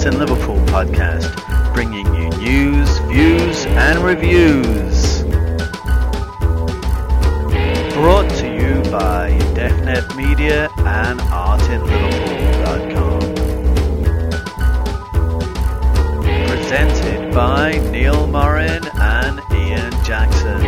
in Liverpool podcast, bringing you news, views and reviews. Brought to you by Deafnet Media and artinliverpool.com. Presented by Neil Morin and Ian Jackson.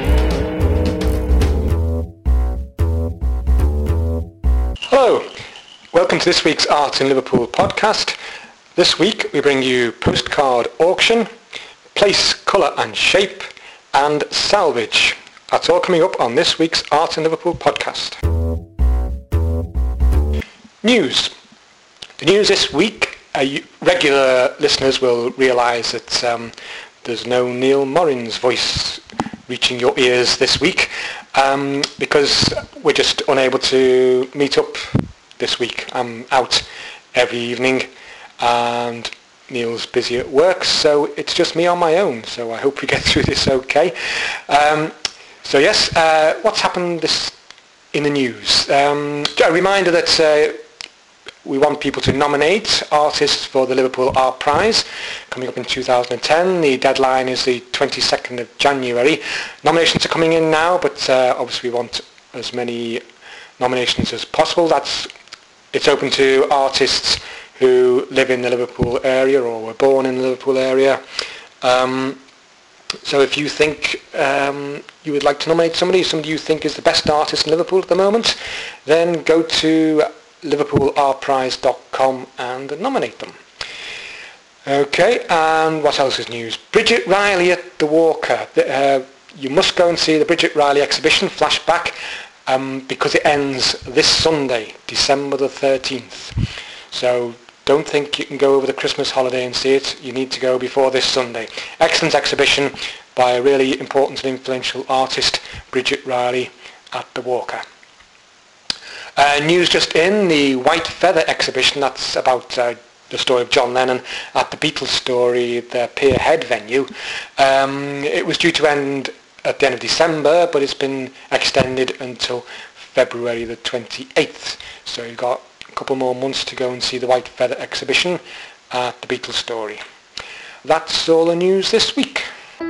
Hello, welcome to this week's Art in Liverpool podcast. This week we bring you postcard auction, place, colour and shape, and salvage. That's all coming up on this week's Art in Liverpool podcast. News. The news this week, regular listeners will realise that there's no Neil Morin's voice reaching your ears this week because we're just unable to meet up this week. I'm out every evening and Neil's busy at work, so it's just me on my own, so I hope we get through this okay. So yes, what's happened in the news? A reminder that we want people to nominate artists for the Liverpool Art Prize coming up in 2010. The deadline is the 22nd of January. Nominations are coming in now, but obviously we want as many nominations as possible. It's open to artists who live in the Liverpool area or were born in the Liverpool area. So if you think you would like to nominate somebody you think is the best artist in Liverpool at the moment, then go to liverpoolartprize.com and nominate them. Okay, and what else is news? Bridget Riley at the Walker. You must go and see the Bridget Riley exhibition, Flashback, because it ends this Sunday, December the 13th. So don't think you can go over the Christmas holiday and see it. You need to go before this Sunday. Excellent exhibition by a really important and influential artist, Bridget Riley at the Walker. News just in, the White Feather exhibition, that's about the story of John Lennon at the Beatles Story, the Pier Head venue. It was due to end at the end of December, but it's been extended until February the 28th. So you've got a couple more months to go and see the White Feather exhibition at the Beatles Story. That's all the news this week.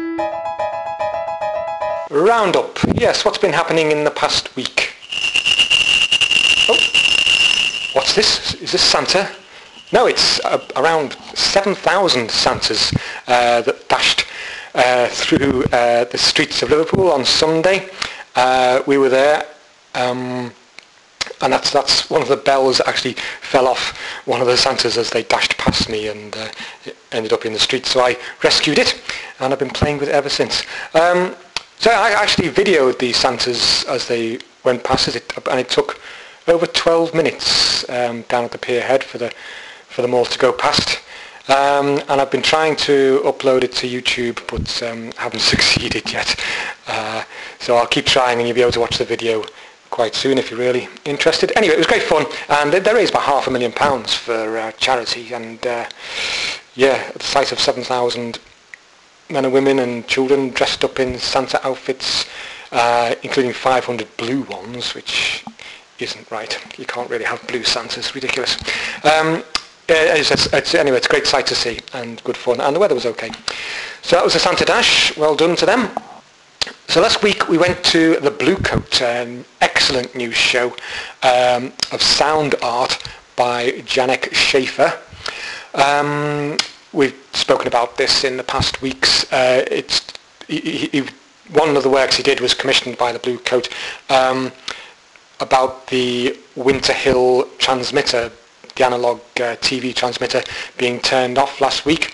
Roundup. Yes, what's been happening in the past week? Oh, what's this? Is this Santa? No, it's around 7,000 Santas that dashed through the streets of Liverpool on Sunday. We were there, and that's one of the bells that actually fell off one of the Santas as they dashed past me, and it ended up in the street. So I rescued it, and I've been playing with it ever since. So I actually videoed the Santas as they went past it, and it took over 12 minutes down at the pier head for them all to go past. And I've been trying to upload it to YouTube, but haven't succeeded yet. So I'll keep trying, and you'll be able to watch the video quite soon if you're really interested. Anyway, it was great fun, and they raised about £500,000 for charity, and at the sight of 7,000 men and women and children dressed up in Santa outfits, including 500 blue ones, which isn't right. You can't really have blue Santas, ridiculous. Anyway, it's a great sight to see and good fun, and the weather was okay. So that was the Santa Dash. Well done to them. So last week we went to the Blue Coat, an excellent new show of sound art by Janek Schaefer. We've spoken about this in the past weeks. One of the works he did was commissioned by the Blue Coat about the Winter Hill transmitter, the analogue TV transmitter being turned off last week.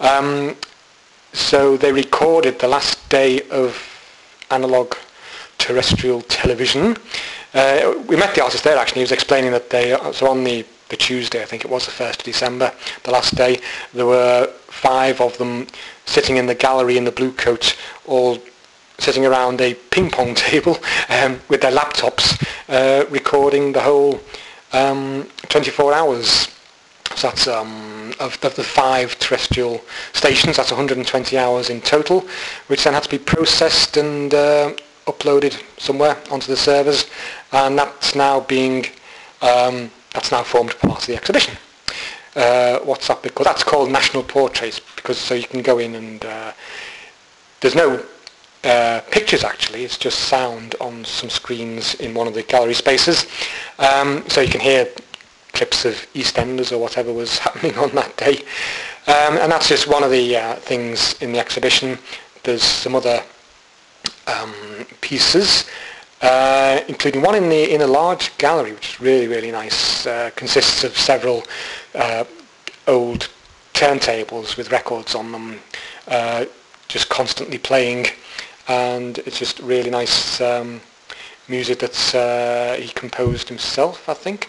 So they recorded the last day of analogue terrestrial television. We met the artist there actually. He was explaining that so on the Tuesday, I think it was the 1st of December, the last day, there were 5 of them sitting in the gallery in the Blue Coat, all sitting around a ping pong table with their laptops, recording the whole 24 hours. So that's of the 5 terrestrial stations, that's 120 hours in total, which then had to be processed and uploaded somewhere onto the servers, and that's now formed part of the exhibition. what's that bit called? That's called National Portraits, because so you can go in and there's no pictures actually, it's just sound on some screens in one of the gallery spaces. So you can hear clips of EastEnders or whatever was happening on that day. And that's just one of the things in the exhibition. There's some other pieces, including one in a large gallery, which is really, really nice. Consists of several old turntables with records on them, just constantly playing, and it's just really nice music that he composed himself, I think.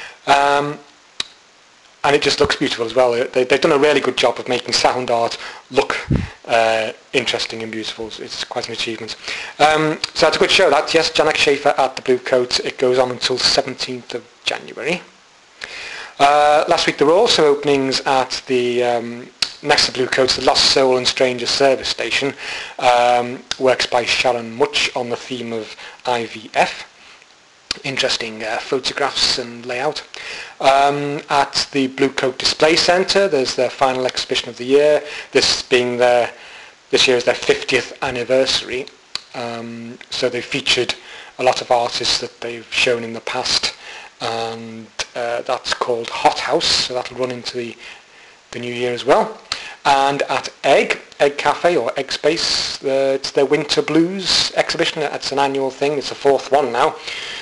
And it just looks beautiful as well. They've done a really good job of making sound art look interesting and beautiful. It's quite an achievement. So that's a good show, that. Yes, Janek Schaefer at the Blue Coat. It goes on until 17th of January. Last week there were also openings at the next to Blue Coats, the Lost Soul and Stranger Service Station. Works by Sharon Much on the theme of IVF. Interesting photographs and layout. At the Blue Coat Display Centre, there's their final exhibition of the year. This year is their 50th anniversary. So they've featured a lot of artists that they've shown in the past, and that's called Hot House. So that'll run into the new year as well. And at Egg Cafe or Egg Space, it's their Winter Blues exhibition. It's an annual thing. It's the fourth one now.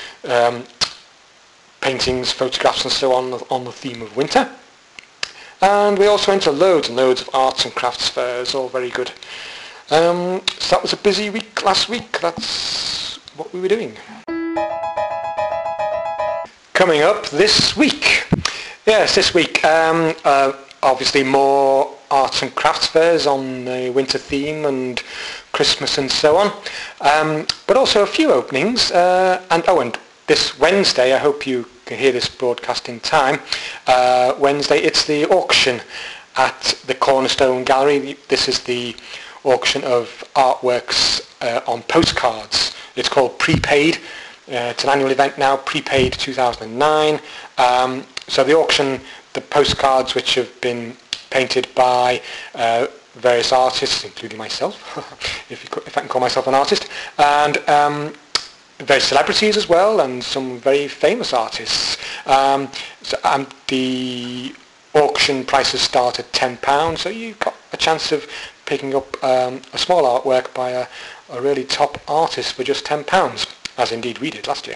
Paintings, photographs and so on the theme of winter. And we also went to loads and loads of arts and crafts fairs, all very good. So that was a busy week last week. That's what we were doing. Coming up this week. Yes, this week, obviously more arts and crafts fairs on the winter theme and Christmas and so on. But also a few openings. And this Wednesday, I hope you can hear this broadcast in time. Wednesday, it's the auction at the Cornerstone Gallery. This is the auction of artworks on postcards. It's called Prepaid. It's an annual event now, Prepaid 2009. So the auction, the postcards which have been painted by various artists, including myself, if I can call myself an artist, and various celebrities as well, and some very famous artists. The auction prices start at £10, so you've got a chance of picking up a small artwork by a really top artist for just £10, as indeed we did last year.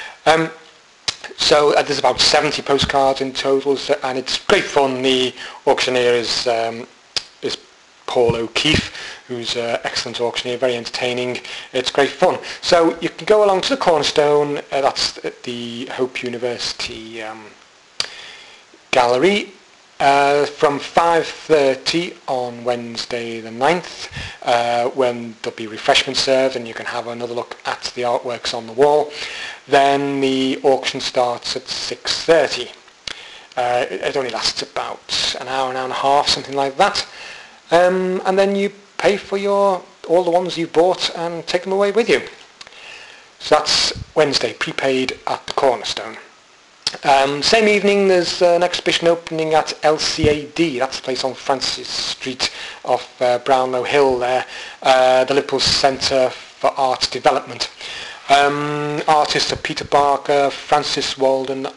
So there's about 70 postcards in total, and it's great fun. The auctioneer is Paul O'Keefe, who's an excellent auctioneer, very entertaining. It's great fun. So you can go along to the Cornerstone, that's at the Hope University Gallery, from 5:30 on Wednesday the 9th, when there'll be refreshments served and you can have another look at the artworks on the wall. Then the auction starts at 6:30. It only lasts about an hour and a half, something like that. And then you pay for all the ones you bought and take them away with you. So that's Wednesday, Prepaid at the Cornerstone. Same evening there's an exhibition opening at LCAD, that's the place on Francis Street off Brownlow Hill there, the Liverpool Centre for Arts Development. Artists are Peter Barker, Francis Walden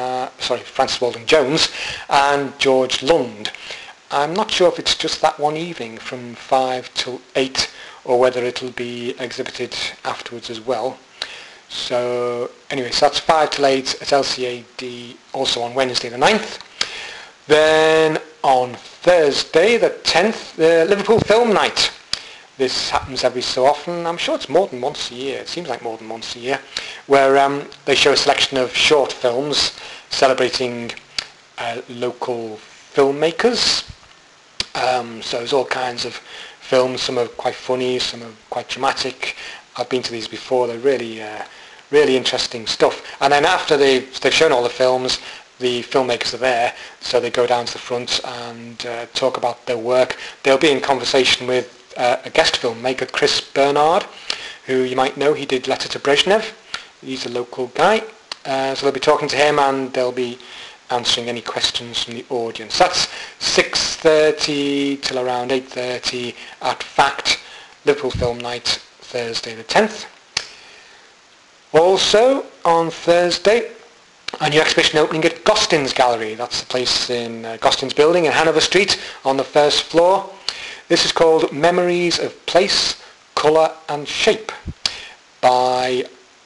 Jones and George Lund. I'm not sure if it's just that one evening from 5 till 8 or whether it'll be exhibited afterwards as well. So anyway, so that's 5 till 8 at LCAD, also on Wednesday the 9th. Then on Thursday the 10th, the Liverpool Film Night. This happens every so often. I'm sure it's more than once a year. It seems like more than once a year, where they show a selection of short films celebrating local filmmakers. So there's all kinds of films. Some are quite funny, some are quite dramatic. I've been to these before. They're really, really interesting stuff. And then after they've shown all the films, the filmmakers are there, so they go down to the front and talk about their work. They'll be in conversation with a guest filmmaker, Chris Bernard, who you might know. He did Letter to Brezhnev. He's a local guy. So they'll be talking to him, and they'll be answering any questions from the audience. That's 6:30 till around 8:30 at FACT, Liverpool Film Night, Thursday the 10th. Also on Thursday, a new exhibition opening at Gostin's Gallery. That's the place in Gostin's building in Hanover Street on the first floor. This is called Memories of Place, Colour and Shape by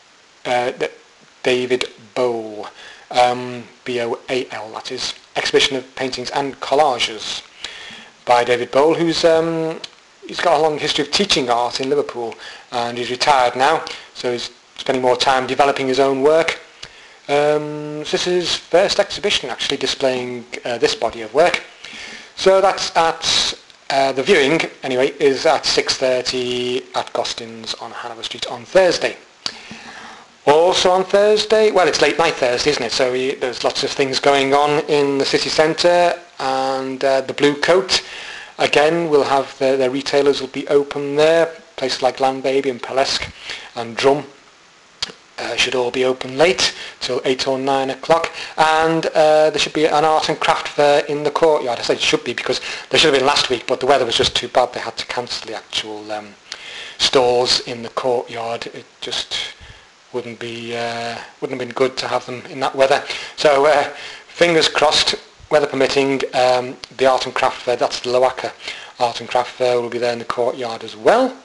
David Boal, B-O-A-L, that is. Exhibition of paintings and collages by David Boal, who's he's got a long history of teaching art in Liverpool, and he's retired now, so he's spending more time developing his own work. This is his first exhibition actually displaying this body of work. So that's at the viewing, anyway, is at 6:30 at Gostin's on Hanover Street on Thursday. Also on Thursday, well, it's late night Thursday, isn't it? So there's lots of things going on in the city centre, and the Blue Coat, again, will have their retailers will be open there. Places like Landbaby and Pellesk and Drum should all be open late, till 8 or 9 o'clock. And there should be an art and craft fair in the courtyard. I say it should be because there should have been last week, but the weather was just too bad. They had to cancel the actual stalls in the courtyard. It just wouldn't have been good to have them in that weather. So fingers crossed, weather permitting, the art and craft fair, that's the Loaka Art and Craft Fair, will be there in the courtyard as well.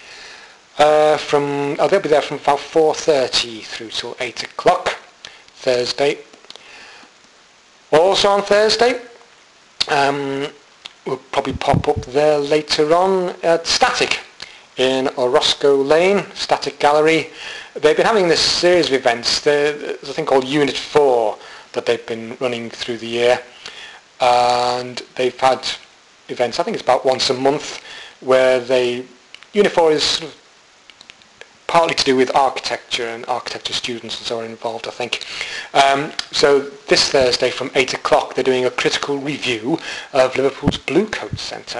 They'll be there from about 4:30 through till 8 o'clock Thursday. Also on Thursday, we'll probably pop up there later on at Static in Orozco Lane, Static Gallery. They've been having this series of events. There's a thing called Unit 4 that they've been running through the year, and they've had events, I think it's about once a month, where Unit 4 is sort of partly to do with architecture, and architecture students and so on involved, I think. So this Thursday from 8 o'clock they're doing a critical review of Liverpool's Blue Coat Centre.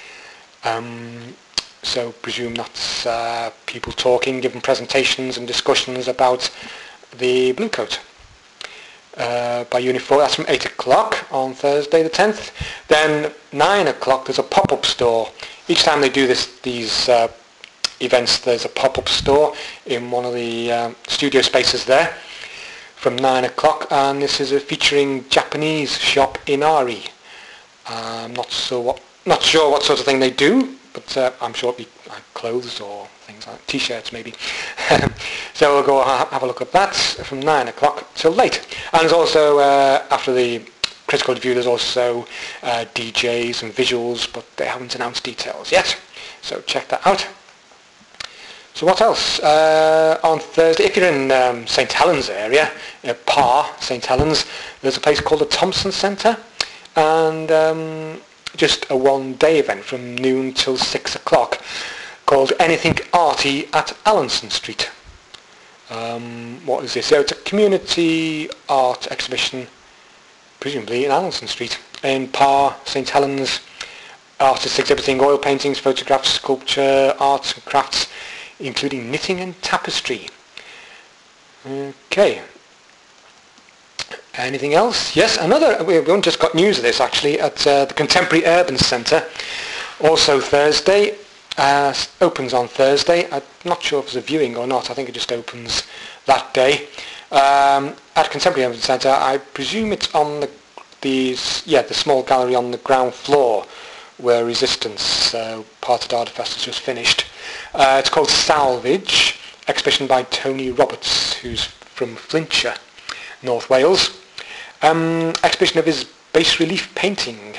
So presume that's people talking, giving presentations and discussions about the Blue Coat. By Unit 4, that's from 8 o'clock on Thursday the 10th. Then 9 o'clock there's a pop-up store. Each time they do these events, there's a pop-up store in one of the studio spaces there from 9 o'clock, and this is featuring Japanese shop Inari. I'm not sure what sort of thing they do, but I'm sure it'll be like clothes or things like t-shirts maybe. So we'll go have a look at that from 9 o'clock till late. And there's also, after the critical review, there's also DJs and visuals, but they haven't announced details yet. So check that out. So what else? On Thursday, if you're in St Helens area, Parr, St Helens, there's a place called the Thompson Centre, and just a one-day event from noon till 6 o'clock called Anything Arty at Allenson Street. What is this? So it's a community art exhibition, presumably in Allenson Street, in Parr, St Helens. Artists exhibiting oil paintings, photographs, sculpture, arts and crafts, including knitting and tapestry. Okay. Anything else? Yes, we've just got news of this actually at the Contemporary Urban Centre. Also Thursday, opens on Thursday. I'm not sure if there's a viewing or not. I think it just opens that day. At Contemporary Urban Centre, I presume it's on the small gallery on the ground floor where Resistance, part of Ardifest, has just finished. It's called Salvage, exhibition by Tony Roberts, who's from Flintshire, North Wales. Exhibition of his bas relief painting,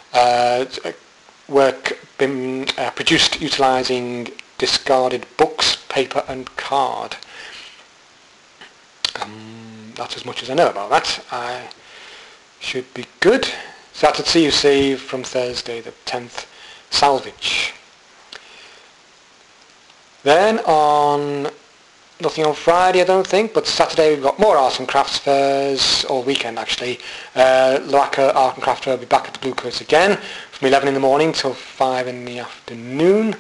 work been produced utilising discarded books, paper and card. That's as much as I know about that. I should be good. So that's at CUC from Thursday the 10th, Salvage. Then nothing on Friday I don't think, but Saturday we've got more arts and crafts fairs, all weekend actually. Loaka Art and Craft Fair will be back at the Blue Coat again from 11 in the morning till 5 in the afternoon.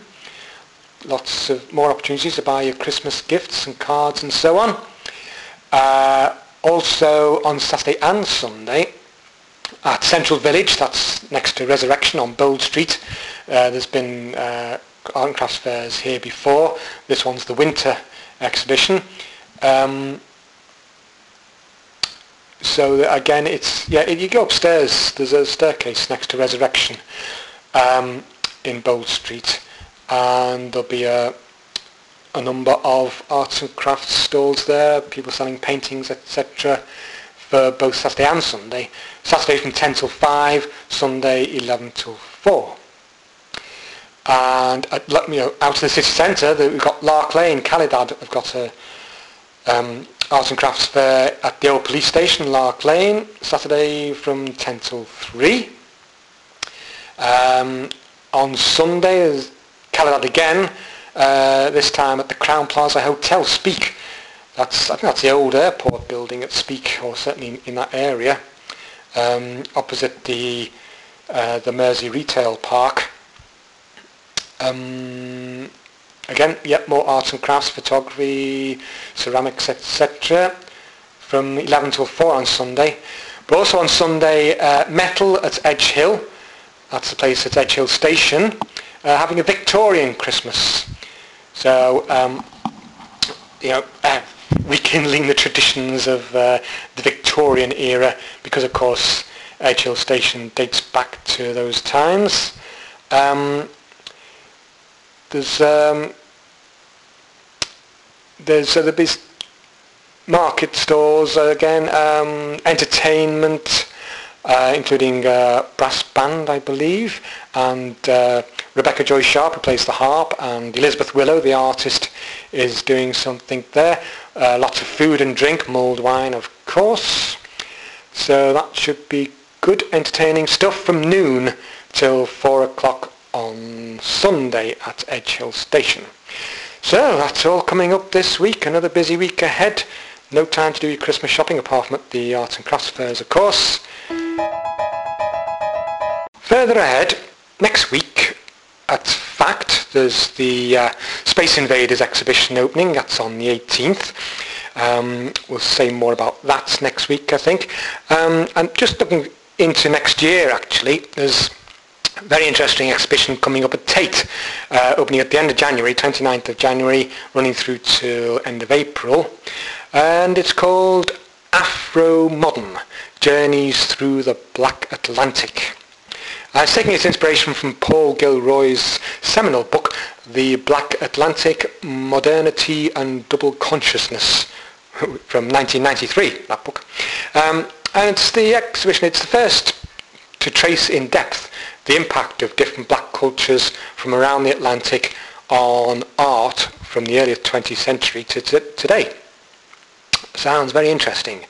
Lots of more opportunities to buy your Christmas gifts and cards and so on. Also on Saturday and Sunday at Central Village, that's next to Resurrection on Bold Street, there's been art and crafts fairs here before. This one's the winter exhibition. So again, you go upstairs, there's a staircase next to Resurrection in Bold Street, and there'll be a number of arts and crafts stalls there, people selling paintings, etc., for both Saturday and Sunday. Saturday from 10 till 5, Sunday 11 till 4. And out of the city centre, we've got Lark Lane, Calidad have got a arts and crafts fair at the old police station, Lark Lane, Saturday from 10 till 3. On Sunday, there's Calidad again, this time at the Crown Plaza Hotel, Speke. I think that's the old airport building at Speke, or certainly in that area, opposite the Mersey Retail Park. Again, more arts and crafts, photography, ceramics, etc. from 11 till 4 on Sunday. But also on Sunday, Metal at Edge Hill. That's the place at Edge Hill Station, having a Victorian Christmas. So, rekindling the traditions of the Victorian era, because of course Edge Hill Station dates back to those times. There's the market stores again, entertainment, including brass band, I believe, and Rebecca Joy Sharp, who plays the harp, and Elizabeth Willow, the artist, is doing something there. Lots of food and drink, mulled wine, of course. So that should be good, entertaining stuff from noon till 4 o'clock on Sunday at Edge Hill Station. So that's all coming up this week. Another busy week ahead. No time to do your Christmas shopping apart from at the arts and crafts fairs, of course. Further ahead, next week at FACT, there's the Space Invaders exhibition opening. That's on the 18th. We'll say more about that next week, I think. And just looking into next year, actually, there's a very interesting exhibition coming up at Tate, opening at the end of January, 29th of January, running through to end of April. And it's called Afro-Modern, Journeys Through the Black Atlantic. It's taking its inspiration from Paul Gilroy's seminal book, The Black Atlantic, Modernity and Double Consciousness, from 1993, that book. And it's the exhibition, it's the first to trace in depth the impact of different black cultures from around the Atlantic on art from the early 20th century to today. Sounds very interesting.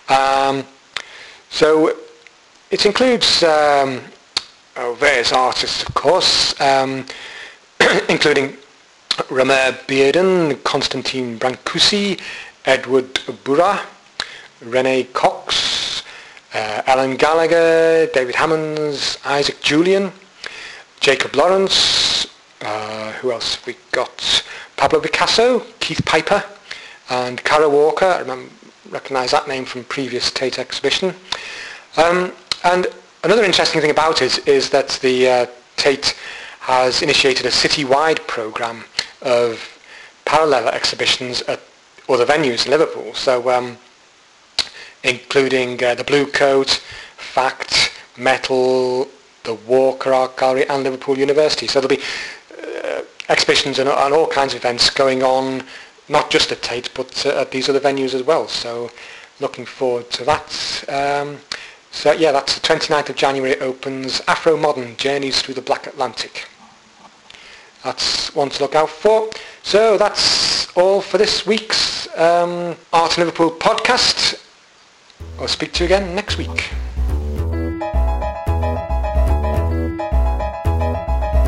So it includes various artists, of course, including Romer Bearden, Constantine Brancusi, Edward Burra, Renee Cox, Alan Gallagher, David Hammonds, Isaac Julian, Jacob Lawrence, who else have we got? Pablo Picasso, Keith Piper, and Cara Walker. I recognise that name from previous Tate exhibition. And another interesting thing about it is that the Tate has initiated a city-wide programme of parallel exhibitions at other venues in Liverpool. So including the Blue Coat, FACT, Metal, the Walker Art Gallery and Liverpool University. So there'll be exhibitions and all kinds of events going on, not just at Tate, but at these other venues as well. So looking forward to that. So yeah, that's the 29th of January it opens, Afro-Modern, Journeys Through the Black Atlantic. That's one to look out for. So that's all for this week's Art in Liverpool podcast. I'll speak to you again next week.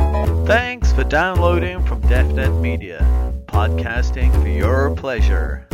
Thanks for downloading from DefNet Media, podcasting for your pleasure.